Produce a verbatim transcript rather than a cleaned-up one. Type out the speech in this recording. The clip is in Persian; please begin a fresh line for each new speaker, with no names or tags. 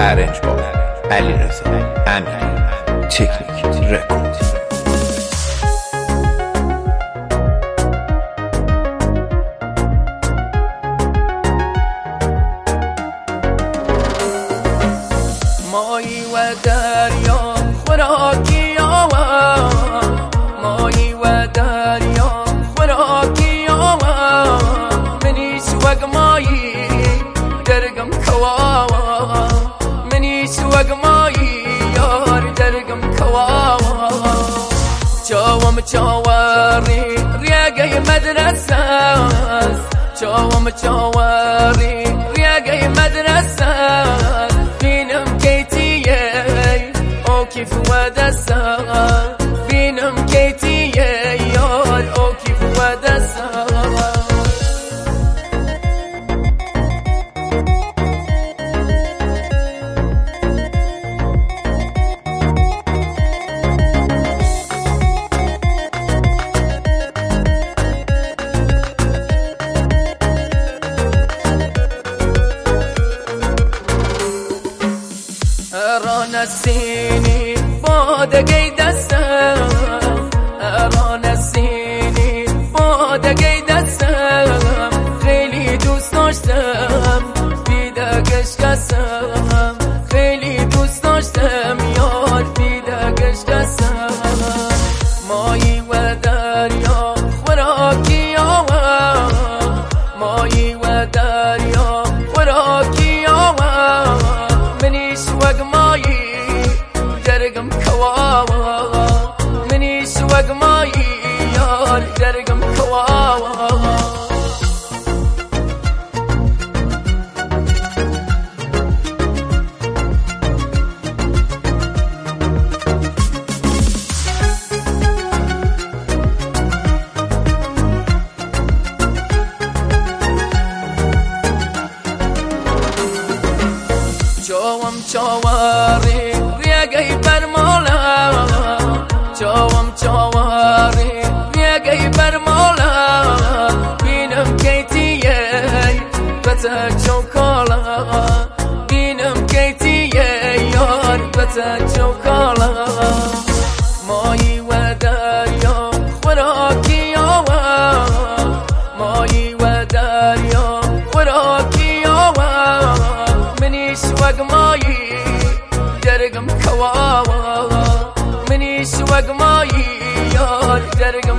ارنج با علیرضا امیری، تکنیک رکورد.
مایی و دریا خوراکی آوا، مایی و دریا خوراکی آوا، منی سوگ مایی درگم کواوا، منی سوگ مایی یار درگم کواوا. چاوم چاواری ریاگی مدرسه، چاوم چاواری ریاگی مدرسه، بینم کیتیه او کیف و دسته، بینم کیتیه یار او کیف و دسته. نسینی بادگی دستم، نسینی بادگی دستم، خیلی دوست داشتم بیدگش کسم، خیلی دوست داشتم یار بیدگش کسم. مایی و دریا خوراکی آوا، مایی و دریا خوراکی آوا، منی سوگ مایی درگم کواوا، منی سوگ مایی یار درگم کواوا. چاوم چاواری ریاگی برمالا، چاوم چاواری ریاگی برمالا، بینم کیتیه بتا چوکالا، بینم کیتیه یار بتا چوکالا. مایی و دریا خوراکی آوا، مایی و دریا خوراکی آوا، منی سوگ مایی درگم کواوا، منی سوگ مایی یار درگم